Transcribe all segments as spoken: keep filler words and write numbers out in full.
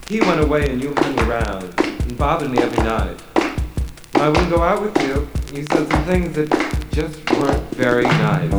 He went away and you hung around and bothered me every night. When I wouldn't go out with you, you said some things that just weren't very nice.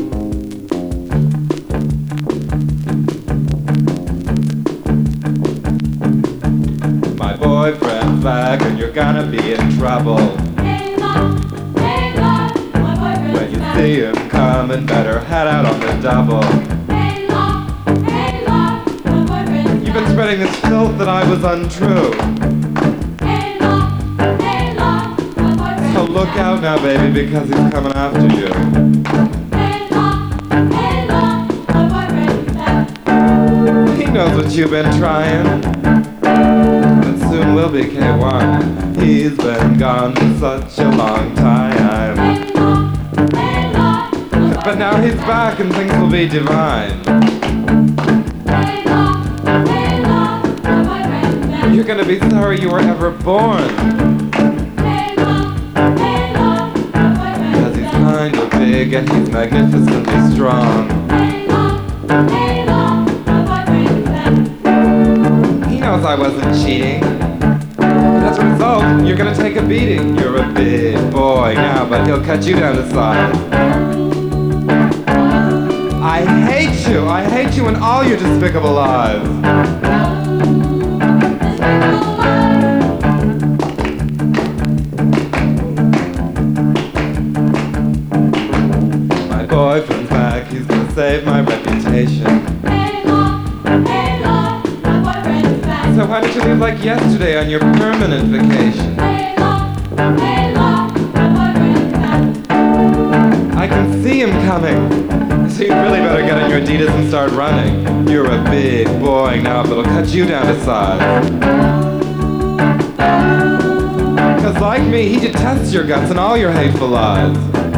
My boyfriend's back and you're gonna be in trouble. Hey love, hey love, my boyfriend's When you back. see him coming, better head out on the double. Hey love, hey love, my boyfriend's You've been back. spreading this filth that I was untrue. Hey love, hey love, my boyfriend's So look back. out now, baby, because he's coming after you. Hey love, hey love, my boyfriend's back. He knows what you've been trying. But soon will be K one. He's been gone for such a long time. Hey love, hey love, my But now he's back and things will be divine. Hey love, hey love, my boyfriend's back. You're gonna be sorry you were ever born. Hey love, hey love, my boyfriend's Cause he's back. kind of big and he's magnificently strong. Hey love, hey love, my boyfriend's back. He knows I wasn't cheating. As a result, you're gonna take a beating. You're a big boy now, but he'll cut you down to size. I hate you! I hate you and all your despicable lies! My boyfriend's back, he's gonna save my reputation. Hey love, hey love, my boyfriend's back. So why don't you leave like yesterday on your permanent vacation? Hey love, hey love, my boyfriend's back. I can see him coming! So you really better get on your Adidas and start running. You're a big boy now, but it'll cut you down to size. Cause like me, he detests your guts and all your hateful lies.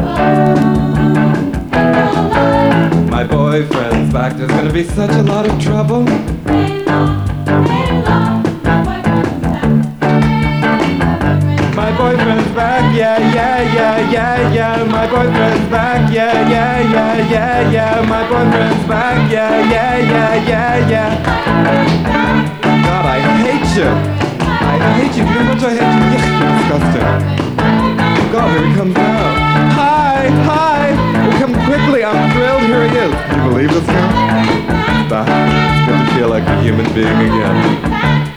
My boyfriend's back, there's gonna be such a lot of trouble. Hey love, hey love, my boyfriend's back. My boyfriend's back, yeah, yeah, yeah, yeah, yeah. My boyfriend's back, yeah, yeah, yeah, yeah, yeah. My boyfriend's back, yeah, yeah, yeah, yeah, yeah. God, I hate you. I hate you. You know how much I hate you? Yeah, you're disgusting. God, here he comes now. Hi, hi. Oh, come quickly. I'm thrilled. Here he is. Can you believe this guy? It's back. It's good to feel like a human being again.